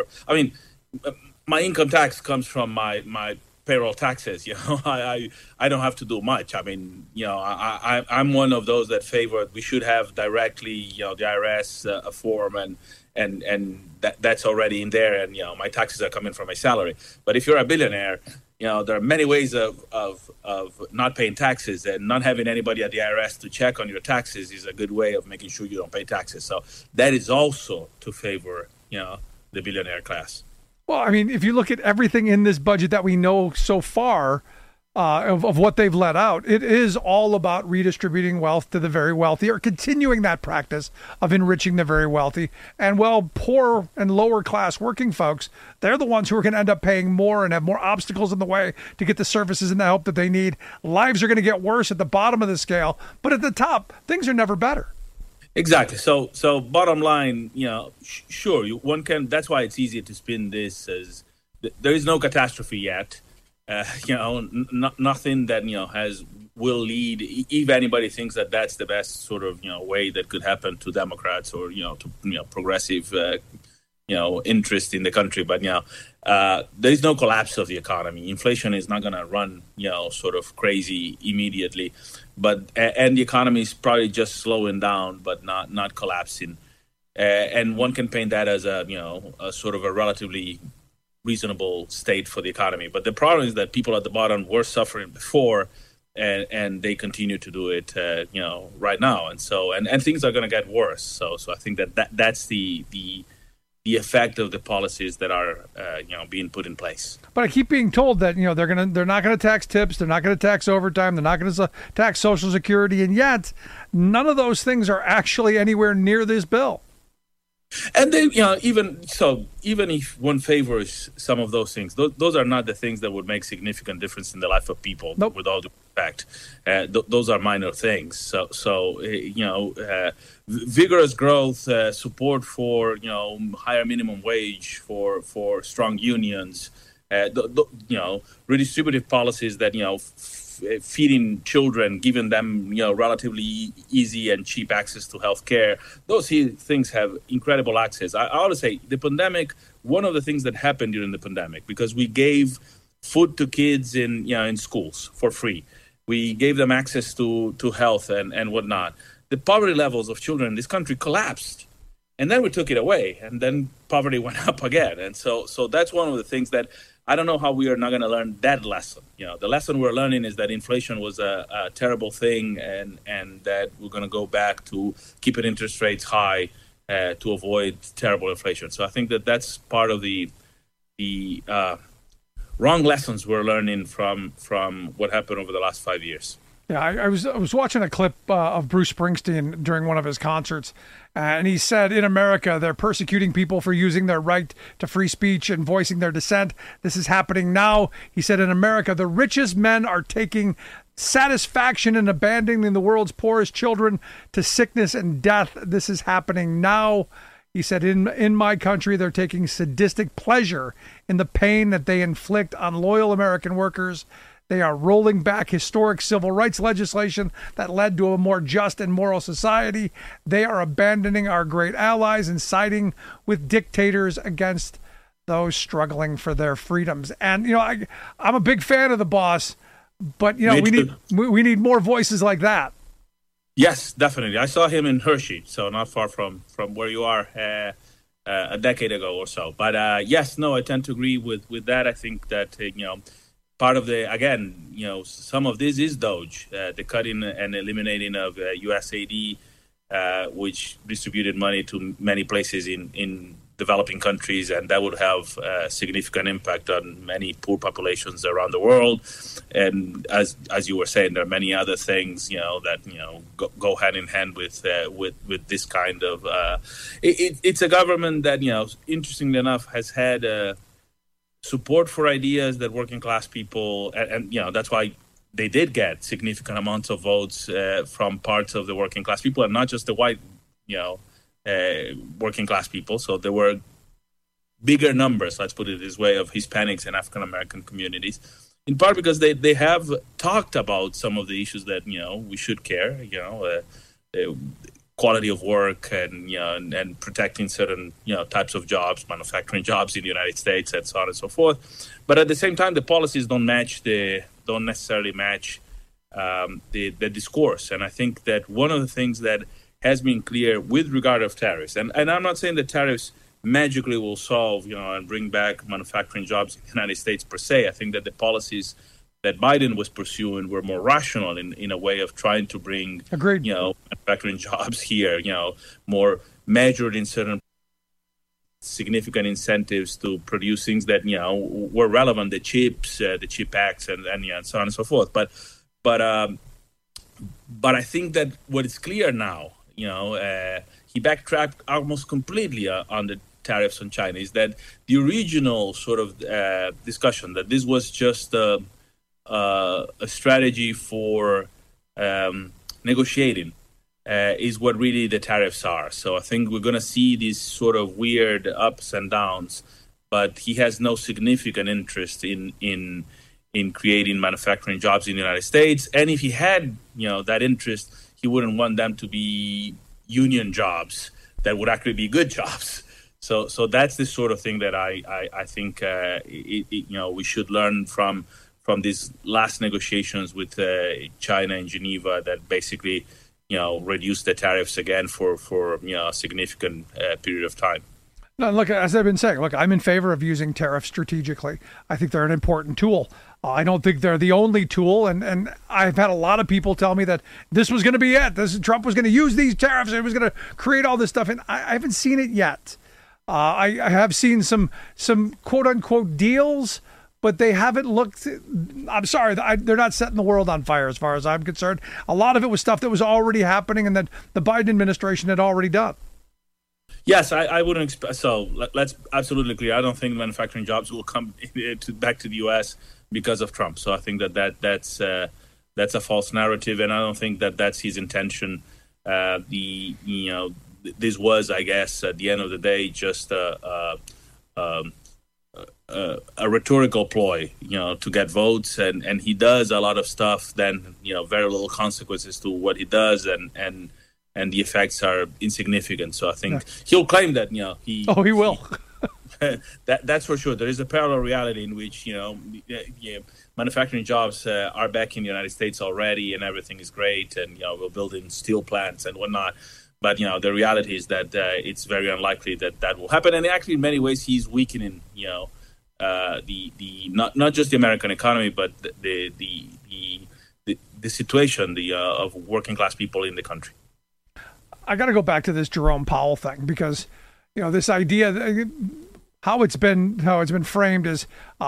my income tax comes from my payroll taxes. I don't have to do much. I'm one of those that favor we should have directly, the IRS a form and that's already in there, and my taxes are coming from my salary. But if you're a billionaire, there are many ways of not paying taxes, and not having anybody at the IRS to check on your taxes is a good way of making sure you don't pay taxes. So that is also to favor, the billionaire class. Well, if you look at everything in this budget that we know so far of what they've let out, it is all about redistributing wealth to the very wealthy, or continuing that practice of enriching the very wealthy. And poor and lower class working folks, they're the ones who are going to end up paying more and have more obstacles in the way to get the services and the help that they need. Lives are going to get worse at the bottom of the scale, but at the top, things are never better. Exactly. So bottom line, sure, one can. That's why it's easier to spin this as there is no catastrophe yet. Nothing that will lead. If anybody thinks that that's the best sort of way that could happen to Democrats or to progressive interest in the country, but there is no collapse of the economy. Inflation is not going to run sort of crazy immediately, and the economy is probably just slowing down, but not collapsing. And one can paint that as a sort of a relatively reasonable state for the economy. But the problem is that people at the bottom were suffering before, and they continue to do it, right now. And so, and things are going to get worse. So I think that's the the effect of the policies that are being put in place. But I keep being told that they're not going to tax tips, they're not going to tax overtime, they're not going to tax Social Security, and yet none of those things are actually anywhere near this bill. And then, even if one favors some of those things, those are not the things that would make significant difference in the life of people. Nope. With all due respect, those are minor things. So vigorous growth, support for higher minimum wage, for strong unions, redistributive policies that feeding children, giving them relatively easy and cheap access to health care. Those things have incredible access. I ought to say the pandemic, one of the things that happened during the pandemic, because we gave food to kids in schools for free. We gave them access to health and whatnot. The poverty levels of children in this country collapsed. And then we took it away, and then poverty went up again. And so that's one of the things that I don't know how we are not going to learn that lesson. The lesson we're learning is that inflation was a terrible thing, and that we're going to go back to keeping interest rates high to avoid terrible inflation. So I think that's part of the wrong lessons we're learning from what happened over the last 5 years. Yeah, I was watching a clip of Bruce Springsteen during one of his concerts, and he said in America they're persecuting people for using their right to free speech and voicing their dissent. This is happening now. He said in America the richest men are taking satisfaction in abandoning the world's poorest children to sickness and death. This is happening now. He said in my country they're taking sadistic pleasure in the pain that they inflict on loyal American workers. They are rolling back historic civil rights legislation that led to a more just and moral society. They are abandoning our great allies and siding with dictators against those struggling for their freedoms. And, I'm a big fan of the boss, but, we need more voices like that. Yes, definitely. I saw him in Hershey, so not far from where you are a decade ago or so. But, I tend to agree with that. I think that, part of some of this is DOGE, the cutting and eliminating of USAID, which distributed money to many places in developing countries, and that would have a significant impact on many poor populations around the world. And as you were saying, there are many other things, that go hand in hand with this kind of. It's a government that interestingly enough has had support for ideas that working class people, and that's why they did get significant amounts of votes from parts of the working class people, and not just the white, working class people. So there were bigger numbers, let's put it this way, of Hispanics and African American communities, in part because they have talked about some of the issues that we should care, quality of work and protecting certain types of jobs, manufacturing jobs in the United States, and so on and so forth. But at the same time, the policies don't necessarily match the discourse. And I think that one of the things that has been clear with regard of tariffs, and I'm not saying that tariffs magically will solve and bring back manufacturing jobs in the United States per se. I think that the policies that Biden was pursuing were more rational in a way of trying to bring, Agreed. Manufacturing jobs here, more measured in certain significant incentives to produce things that, were relevant, the chips, the CHIP Acts, and so on and so forth. But I think that what is clear now, he backtracked almost completely on the tariffs on China, is that the original sort of discussion that this was just a strategy for negotiating is what really the tariffs are. So I think we're going to see these sort of weird ups and downs, but he has no significant interest in creating manufacturing jobs in the United States. And if he had, that interest, he wouldn't want them to be union jobs that would actually be good jobs. So that's the sort of thing that I think we should learn from these last negotiations with China and Geneva that basically reduced the tariffs again for a significant period of time. No, look, as I've been saying, I'm in favor of using tariffs strategically. I think they're an important tool. I don't think they're the only tool, and I've had a lot of people tell me that this was going to be it. Trump was going to use these tariffs, and it was going to create all this stuff, and I haven't seen it yet. I have seen some quote unquote deals, but they haven't looked. I'm sorry, they're not setting the world on fire as far as I'm concerned. A lot of it was stuff that was already happening and that the Biden administration had already done. Yes, I wouldn't expect. So let's absolutely clear. I don't think manufacturing jobs will come back to the U.S. because of Trump. So I think that's a false narrative, and I don't think that's his intention. This was, I guess, at the end of the day, just a rhetorical ploy, to get votes, and he does a lot of stuff. Then very little consequences to what he does, and the effects are insignificant. So I think he'll claim that he will. That's for sure. There is a parallel reality in which manufacturing jobs are back in the United States already, and everything is great, and we're building steel plants and whatnot. But the reality is that it's very unlikely that will happen. And actually, in many ways, he's weakening the not just the American economy, but the situation of working class people in the country. I got to go back to this Jerome Powell thing because this idea. How it's been framed as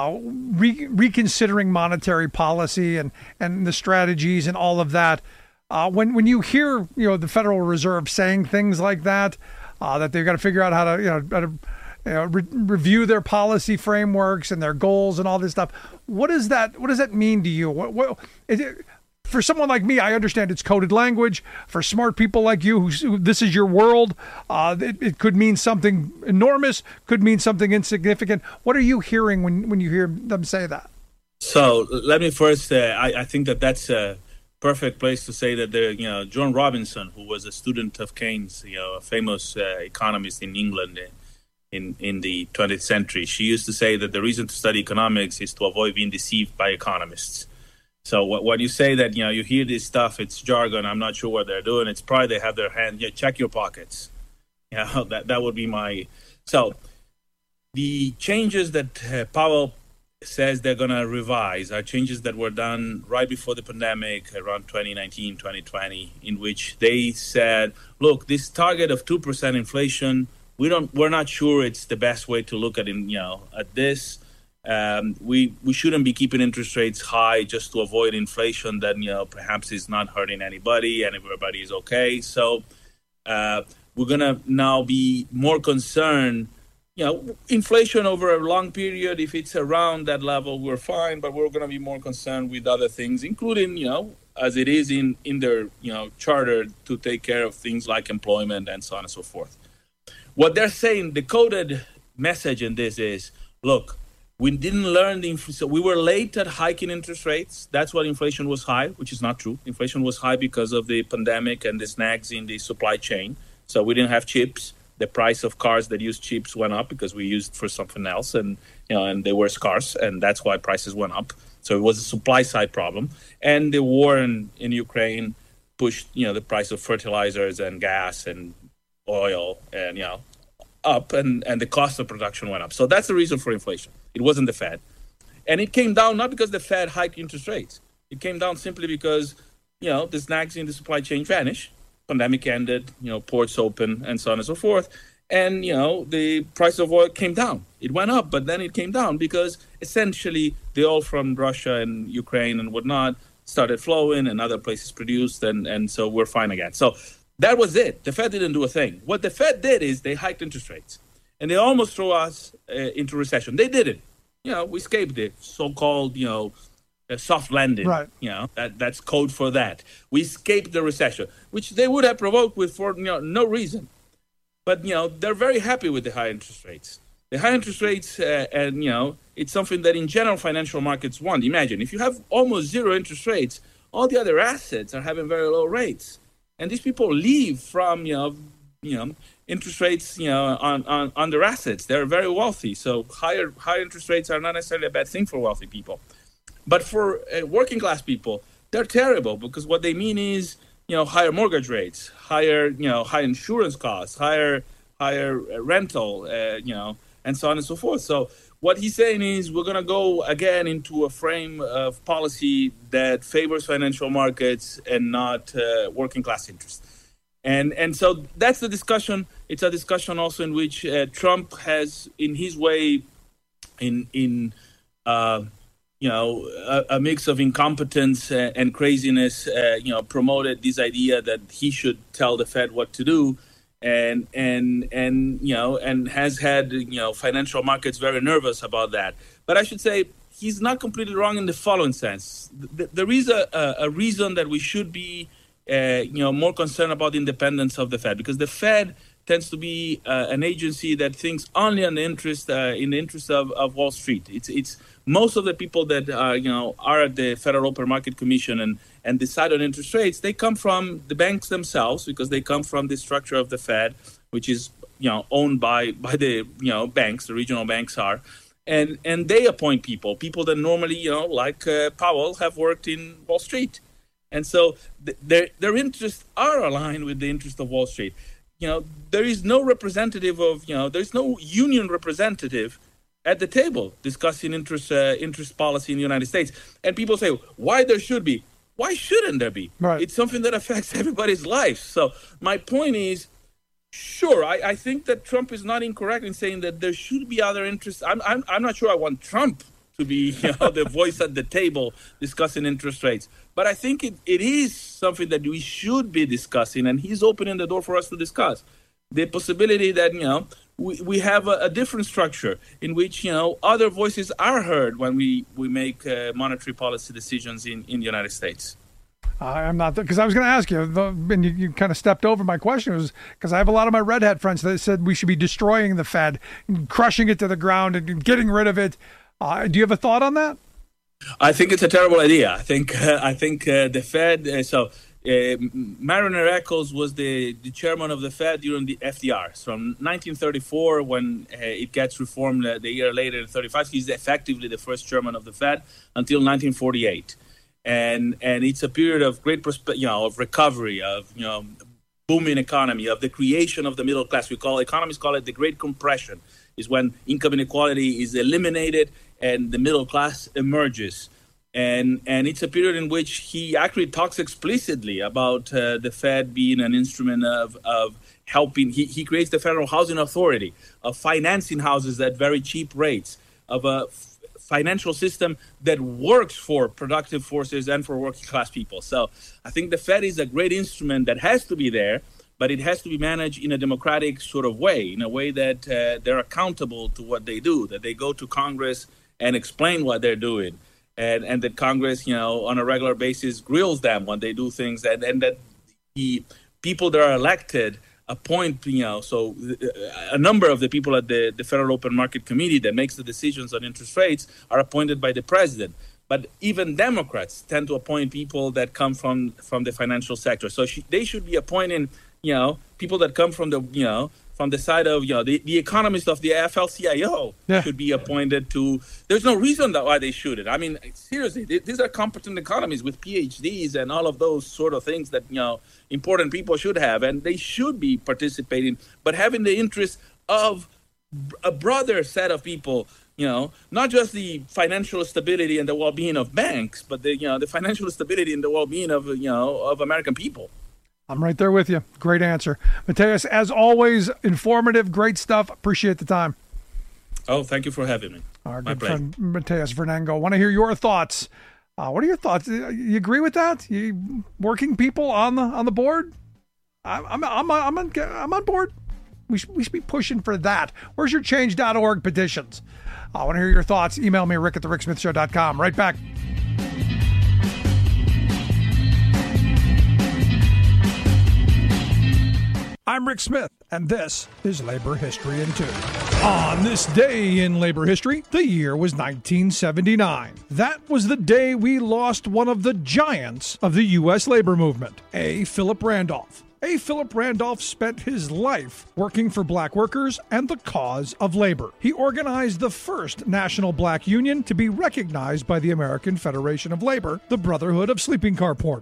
reconsidering monetary policy and the strategies and all of that. When you hear the Federal Reserve saying things like that, that they've got to figure out how to review their policy frameworks and their goals and all this stuff. What does that mean to you? What is it? For someone like me, I understand it's coded language. For smart people like you, who this is your world, it could mean something enormous, could mean something insignificant. What are you hearing when you hear them say that? So let me first, I think that's a perfect place to say that Joan Robinson, who was a student of Keynes, a famous economist in England in the 20th century, she used to say that the reason to study economics is to avoid being deceived by economists. So when you say that, you hear this stuff, it's jargon, I'm not sure what they're doing. It's probably they have their hand, check your pockets. That would be my... So the changes that Powell says they're going to revise are changes that were done right before the pandemic, around 2019, 2020, in which they said, look, this target of 2% inflation, we're not sure it's the best way to look at it, at this. We shouldn't be keeping interest rates high just to avoid inflation that perhaps is not hurting anybody and everybody is okay. So we're gonna now be more concerned. Inflation over a long period, if it's around that level, we're fine. But we're gonna be more concerned with other things, including as it is in their charter to take care of things like employment and so on and so forth. What they're saying, the coded message in this is, look. We didn't learn so we were late at hiking interest rates. That's why inflation was high, which is not true. Inflation was high because of the pandemic and the snags in the supply chain. So we didn't have chips. The price of cars that use chips went up because we used for something else, and and they were scarce, and that's why prices went up. So it was a supply side problem. And the war in Ukraine pushed the price of fertilizers and gas and oil and up, and the cost of production went up. So that's the reason for inflation. It wasn't the Fed. And it came down not because the Fed hiked interest rates. It came down simply because, the snags in the supply chain vanished. Pandemic ended, ports open, and so on and so forth. And, the price of oil came down. It went up, but then it came down because essentially the oil from Russia and Ukraine and whatnot started flowing and other places produced, and so we're fine again. So that was it. The Fed didn't do a thing. What the Fed did is they hiked interest rates. And they almost threw us into recession. They didn't. We escaped it. So-called, soft landing. Right. That's code for that. We escaped the recession, which they would have provoked for no reason. But they're very happy with the high interest rates. The high interest rates, it's something that in general financial markets want. Imagine if you have almost zero interest rates, all the other assets are having very low rates, and these people leave from interest rates, on their assets. They're very wealthy. So high interest rates are not necessarily a bad thing for wealthy people. But for working class people, they're terrible because what they mean is, higher mortgage rates, higher insurance costs, higher rental, and so on and so forth. So what he's saying is we're going to go again into a frame of policy that favors financial markets and not working class interests. And so that's the discussion. It's a discussion also in which Trump has, in his way, a mix of incompetence and craziness, promoted this idea that he should tell the Fed what to do, and has had financial markets very nervous about that. But I should say he's not completely wrong in the following sense. There is a reason that we should be more concerned about the independence of the Fed, because the Fed tends to be an agency that thinks only in the interest of Wall Street. It's most of the people that are at the Federal Open Market Commission and decide on interest rates. They come from the banks themselves, because they come from the structure of the Fed, which is owned by the banks. The regional banks are, and they appoint people that normally like Powell have worked in Wall Street, and so their interests are aligned with the interest of Wall Street. There is no representative of, there's no union representative at the table discussing interest policy in the United States. And people say, why there should be? Why shouldn't there be? Right. It's something that affects everybody's life. So my point is, sure, I think that Trump is not incorrect in saying that there should be other interests. I'm not sure I want Trump to be the voice at the table discussing interest rates. But I think it is something that we should be discussing, and he's opening the door for us to discuss. The possibility that, we have a different structure in which, other voices are heard when we make monetary policy decisions in the United States. I'm not, because I was going to ask you, and you kind of stepped over my question, was because I have a lot of my red hat friends that said we should be destroying the Fed, and crushing it to the ground and getting rid of it. Do you have a thought on that? I think it's a terrible idea. I think the Fed. Mariner Eccles was the chairman of the Fed during the FDR. So from 1934, when it gets reformed the year later in 1935, he's effectively the first chairman of the Fed until 1948. And it's a period of great of recovery, of booming economy, of the creation of the middle class. Economists call it the Great Compression. Is when income inequality is eliminated and the middle class emerges. And it's a period in which he actually talks explicitly about the Fed being an instrument of helping. He creates the Federal Housing Authority, of financing houses at very cheap rates, of a financial system that works for productive forces and for working class people. So I think the Fed is a great instrument that has to be there, but it has to be managed in a democratic sort of way, in a way that they're accountable to what they do, that they go to Congress and explain what they're doing, and that Congress, on a regular basis grills them when they do things, and that the people that are elected appoint, so a number of the people at the Federal Open Market Committee that makes the decisions on interest rates are appointed by the president. But even Democrats tend to appoint people that come from the financial sector. So they should be appointing people that come from the side of, the economists of the AFL-CIO should be appointed to. There's no reason why they shouldn't. I mean, seriously, these are competent economists with PhDs and all of those sort of things that, important people should have, and they should be participating, but having the interest of a broader set of people, not just the financial stability and the well-being of banks, but the financial stability and the well-being of, of American people. I'm right there with you. Great answer. Mateus, as always, informative, great stuff. Appreciate the time. Oh, thank you for having me. Our good friend Mateus Vernengo. Want to hear your thoughts. What are your thoughts? You agree with that? You working people on the board? I'm on board. We should be pushing for that. Where's your change.org petitions? I want to hear your thoughts. Email me, rick@thericksmithshow.com. Right back. I'm Rick Smith, and this is Labor History in 2. On this day in labor history, the year was 1979. That was the day we lost one of the giants of the U.S. labor movement, A. Philip Randolph. A. Philip Randolph spent his life working for black workers and the cause of labor. He organized the first national black union to be recognized by the American Federation of Labor, the Brotherhood of Sleeping Car Porters.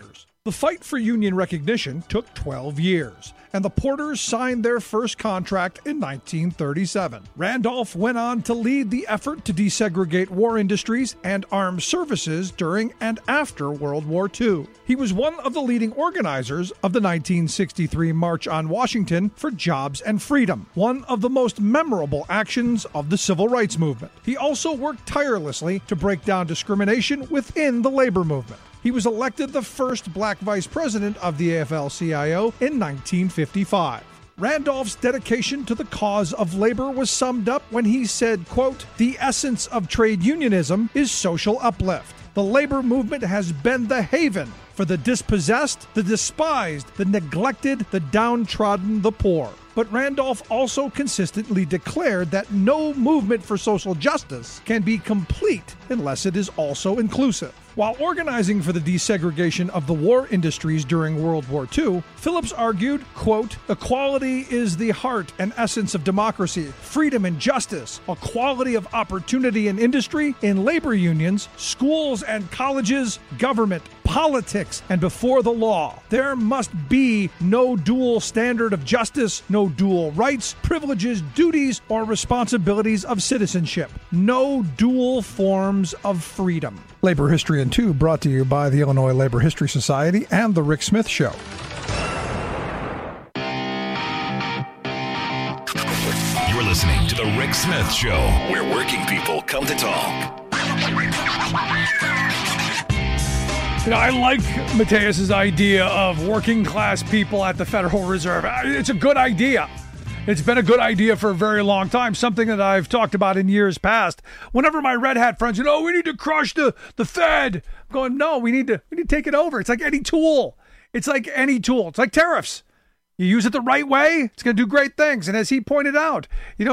The fight for union recognition took 12 years, and the Porters signed their first contract in 1937. Randolph went on to lead the effort to desegregate war industries and armed services during and after World War II. He was one of the leading organizers of the 1963 March on Washington for Jobs and Freedom, one of the most memorable actions of the Civil Rights Movement. He also worked tirelessly to break down discrimination within the labor movement. He was elected the first black vice president of the AFL-CIO in 1955. Randolph's dedication to the cause of labor was summed up when he said, quote, "The essence of trade unionism is social uplift. The labor movement has been the haven for the dispossessed, the despised, the neglected, the downtrodden, the poor." But Randolph also consistently declared that no movement for social justice can be complete unless it is also inclusive. While organizing for the desegregation of the war industries during World War II, Phillips argued, quote, "Equality is the heart and essence of democracy, freedom and justice, equality of opportunity in industry, in labor unions, schools and colleges, government, politics, and before the law. There must be no dual standard of justice, no dual rights, privileges, duties, or responsibilities of citizenship. No dual forms of freedom." Labor History in 2 brought to you by the Illinois Labor History Society and The Rick Smith Show. You're listening to The Rick Smith Show, where working people come to talk. You know, I like Mateus's idea of working class people at the Federal Reserve. It's a good idea. It's been a good idea for a very long time, something that I've talked about in years past. Whenever my red hat friends, we need to crush the Fed. I'm going, no, we need to take it over. It's like any tool. It's like any tool. It's like tariffs. You use it the right way, it's going to do great things. And as he pointed out,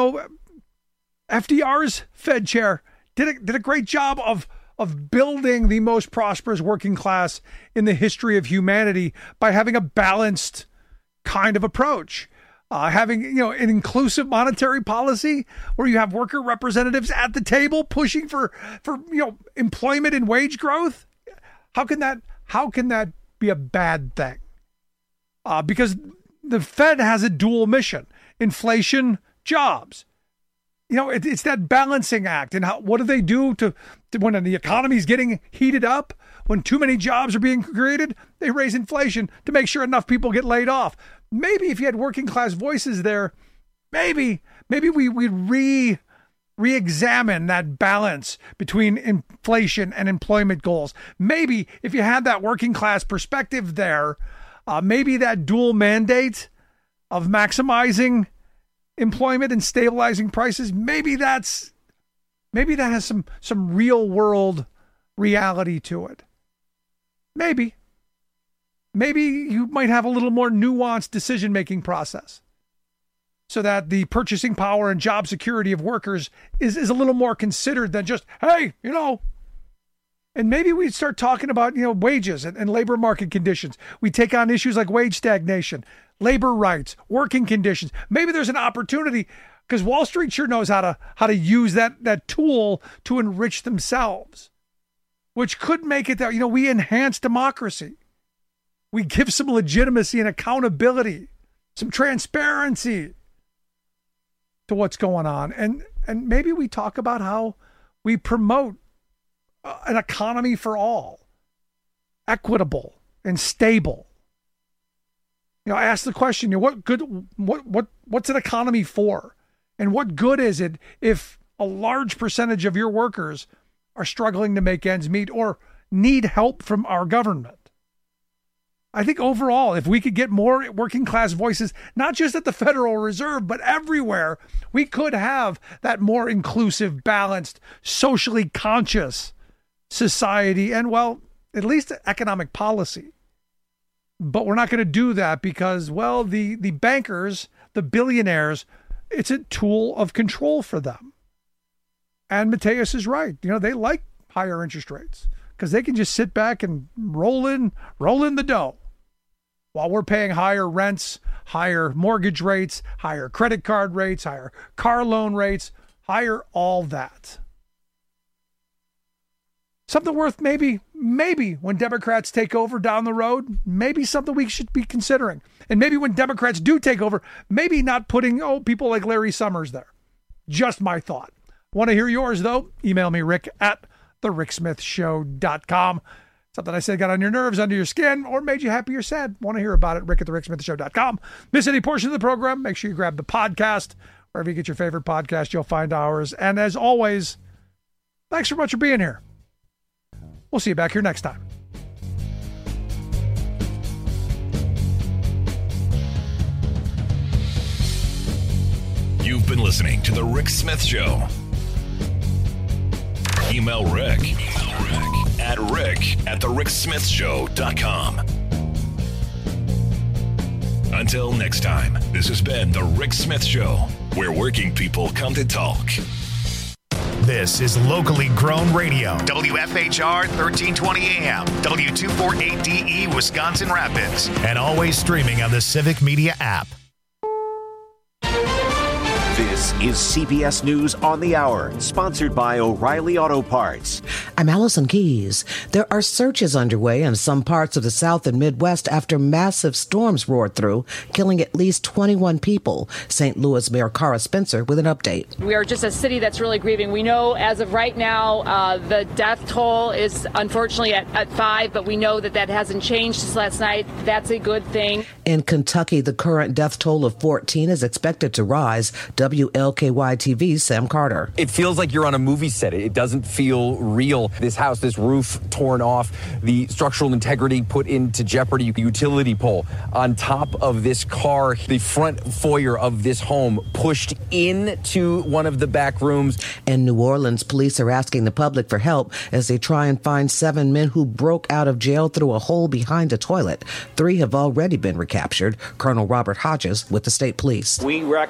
FDR's Fed chair did a great job of building the most prosperous working class in the history of humanity by having a balanced kind of approach. Having, an inclusive monetary policy where you have worker representatives at the table pushing for employment and wage growth. How can that be a bad thing? Because the Fed has a dual mission: inflation, jobs. It's that balancing act. And what do they do to when the economy is getting heated up, when too many jobs are being created? They raise inflation to make sure enough people get laid off. Maybe if you had working class voices there, maybe we'd re-examine that balance between inflation and employment goals. Maybe if you had that working class perspective there, maybe that dual mandate of maximizing employment and stabilizing prices, maybe that has some real world reality to it. Maybe you might have a little more nuanced decision-making process so that the purchasing power and job security of workers is a little more considered than just, hey, and maybe we start talking about, wages and labor market conditions. We take on issues like wage stagnation, labor rights, working conditions. Maybe there's an opportunity because Wall Street sure knows how to use that tool to enrich themselves, which could make it that, we enhance democracy. We give some legitimacy and accountability, some transparency to what's going on. And maybe we talk about how we promote an economy for all, equitable and stable. I ask the question, what's an economy for? And what good is it if a large percentage of your workers are struggling to make ends meet or need help from our government? I think overall, if we could get more working class voices, not just at the Federal Reserve, but everywhere, we could have that more inclusive, balanced, socially conscious society and, well, at least economic policy. But we're not going to do that because, well, the bankers, the billionaires, it's a tool of control for them. And Mateus is right. They like higher interest rates because they can just sit back and roll in the dough while we're paying higher rents, higher mortgage rates, higher credit card rates, higher car loan rates, higher all that. Something worth maybe maybe when Democrats take over down the road, maybe something we should be considering. And maybe when Democrats do take over, maybe not putting people like Larry Summers there. Just my thought. Want to hear yours, though? Email me, rick@thericksmithshow.com. Something I said got on your nerves, under your skin, or made you happy or sad. Want to hear about it? rick@thericksmithshow.com. Miss any portion of the program? Make sure you grab the podcast. Wherever you get your favorite podcast, you'll find ours. And as always, thanks so much for being here. We'll see you back here next time. You've been listening to The Rick Smith Show. Email Rick at rick@thericksmithshow.com. Until next time, this has been The Rick Smith Show, where working people come to talk. This is locally grown radio. WFHR 1320 AM, W248DE, Wisconsin Rapids, and always streaming on the Civic Media app. This is CBS News on the Hour, sponsored by O'Reilly Auto Parts. I'm Allison Keys. There are searches underway in some parts of the South and Midwest after massive storms roared through, killing at least 21 people. St. Louis Mayor Cara Spencer with an update. We are just a city that's really grieving. We know as of right now, the death toll is unfortunately at 5, but we know that hasn't changed since last night. That's a good thing. In Kentucky, the current death toll of 14 is expected to rise. WLKY-TV's Sam Carter. It feels like you're on a movie set. It doesn't feel real. This house, this roof torn off, the structural integrity put into jeopardy, the utility pole on top of this car, the front foyer of this home pushed into one of the back rooms. In New Orleans, police are asking the public for help as they try and find 7 men who broke out of jail through a hole behind a toilet. 3 have already been recaptured. Colonel Robert Hodges with the state police. We